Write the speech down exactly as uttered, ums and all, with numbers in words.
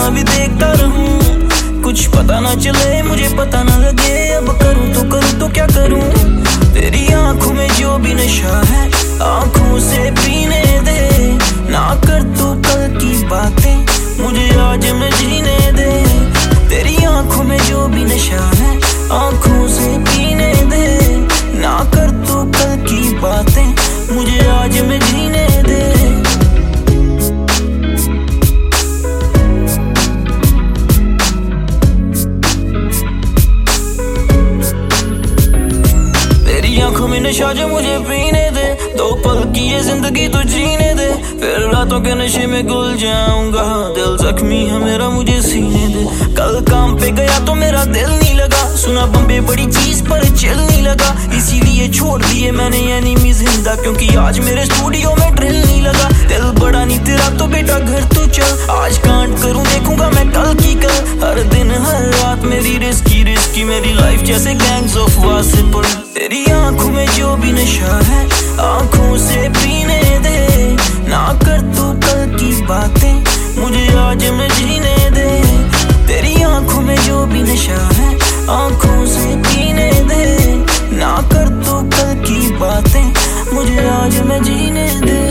यहाँ भी देखता रहूं, कुछ पता ना चले मुझे पता ना लगे, अब करूं तो करूं तो क्या करूं। तेरी आंखों में जो भी नशा है आंखों से पीने दे, ना कर तू कल की बातें मुझे आज में जीने दे। तेरी आंखों में जो भी नशा है आंखों से पीने दे, ना कर तू कल की बातें मुझे आज में जीने दे। तेरी आंखों में नशा जो मुझे पीने दे, दो पल की ये जिंदगी तो जीने दे, फिर रातों के नशे में घुल जाऊंगा। दिल जख्मी है मेरा मुझे सीने दे, कल काम पे गया तो मेरा दिल नहीं लगा, सुना बम्बे बड़ी चीज पर चिल नहीं लगा, इसीलिए छोड़ दिए मैंने एनिमी जिंदा, क्योंकि आज मेरे स्टूडियो में ड्रिल नहीं लगा। दिल बड़ा नहीं तेरा तो बेटा घर तो चल, आज कांड करूं देखूंगा मैं कल की कल, हर दिन हर रात मेरी रिस्की रिस्की मेरी लाइफ जैसे गैंग्स ऑफ वासेपुर। तेरी आंखों में जो भी नशा है आंखों से पीने दे, ना कर तू कल की बातें मुझे आज में जीने दे। तेरी आंखों में जो भी नशा है आंखों से पीने दे, ना कर तू कल की बातें मुझे आज में जीने दे।